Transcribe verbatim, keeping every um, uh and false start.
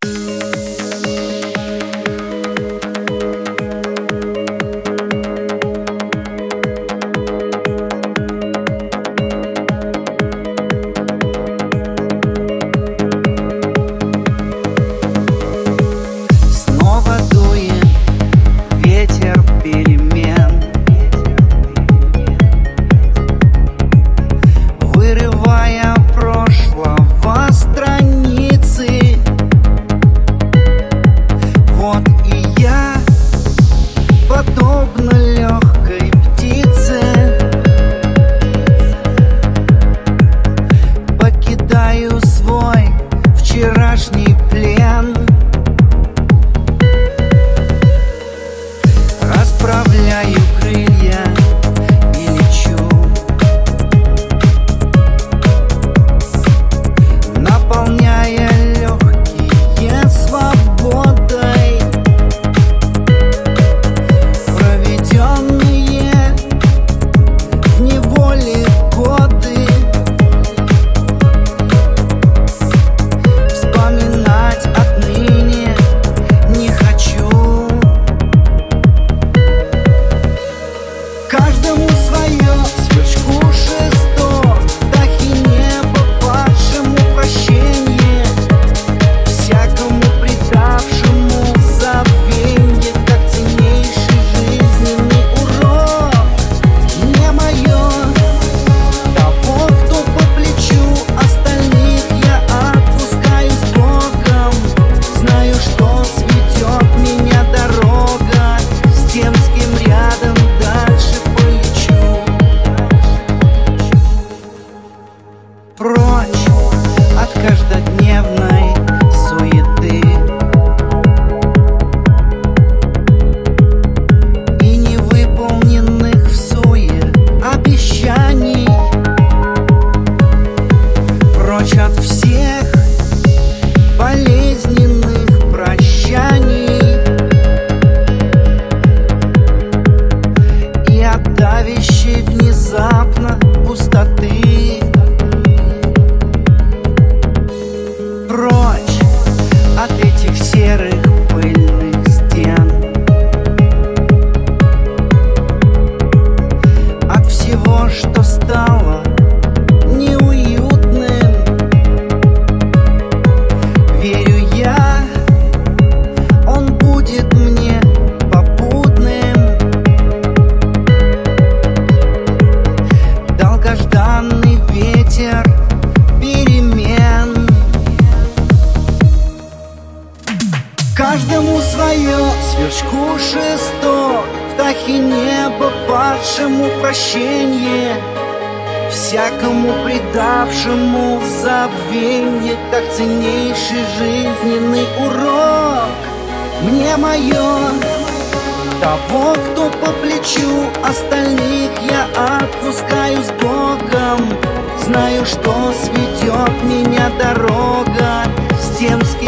Расправляю крылья и лечу, наполняя легкие свободой. Проведенные в неволе годы вспоминать отныне не хочу. Каждому свое, сверчку шесток, вдохи неба падшему прощение, всякому предавшему забвенье, как ценнейший жизненный урок. Не мое, того, кто по плечу, остальных я отпускаю с Богом. Знаю, что сведет меня дорога с тем, с кем рядом дальше полечу. Прочь от каждодневной суеты и невыполненных всуе обещаний. Прочь от всех болезненных прощаний и от давящей внезапно пустоты. Прочь от этих серых пыльных стен, от всего, что стало неуютным. Верю я, он будет мне попутным. Долгожданный ветер перемен. Каждому свое, сверчку шесток, вдохи неба падшему прощение, всякому предавшему забвенье, как ценнейший жизненный урок. Мне мое, того, кто по плечу, остальных я отпускаю с Богом. Знаю, что сведет меня дорога с тем, с кем